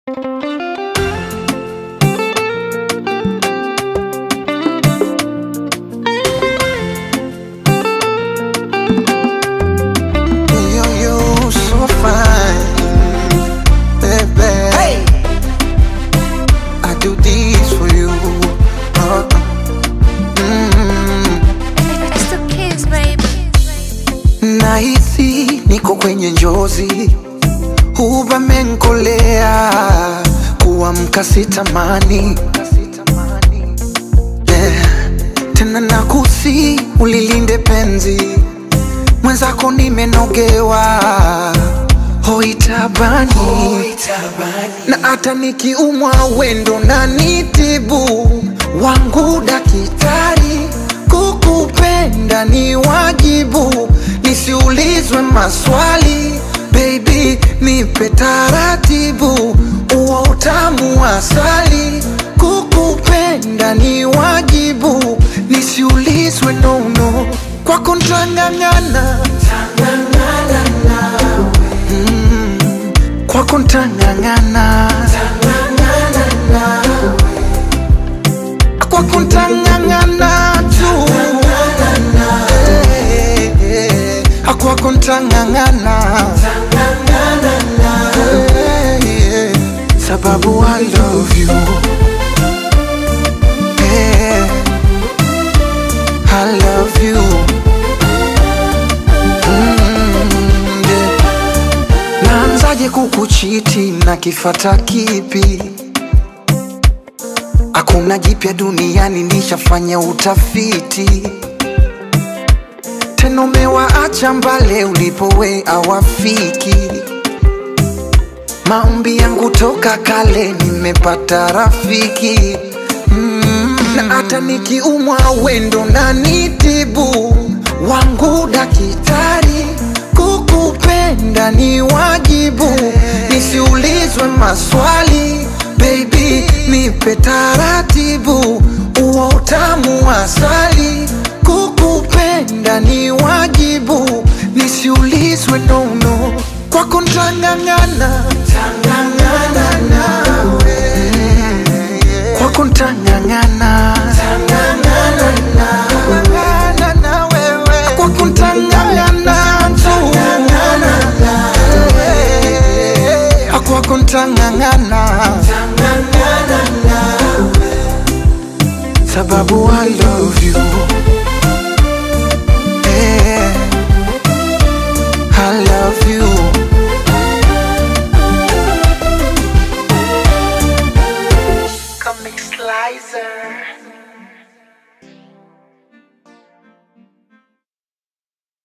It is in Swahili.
You so fine, baby. Hey. I do this for you. It's the kids, baby. Nahisi niko kwenye njozi, menkolea kuamka sitamani, yeah. Tena nakusi ulilinde penzi, mwenzako nimenogewa, hoitabani. Na hata nikiumwa wendo na nitibu, wangu dakitari, kukupenda ni wajibu, nisiulizwe maswali. Baby, nipe taratibu, uo utamu asali, kukupenda ni wajibu, nisiulizwe nono. Kwako ntang'ang'ana, kwako ntang'ang'ana, kwako ntang'ang'ana tu, kwako ntang'ang'ana, sababu I love you, I love you. Naanzaje kukuchiti na kifata kipi? Hakuna jipya duniani, nishafanya utafiti. Tena umewaacha mbale ulipowe awafiki. Maombi yangu toka kale, nimepata rafiki. Na hata nikiumwa wendo na nitibu, wangu dakitari, kukupenda ni wajibu, nisiulizwe maswali. Baby, nipe taratibu, uo utamu asali, kukupenda ni wajibu, nisiulizwe nono. Kwako ntang'ang'ana, kwako ntang'ang'ana, kwako ntang'ang'ana tu, kwako ntang'ang'ana, sababu I love you, I love you. Comic Slicer.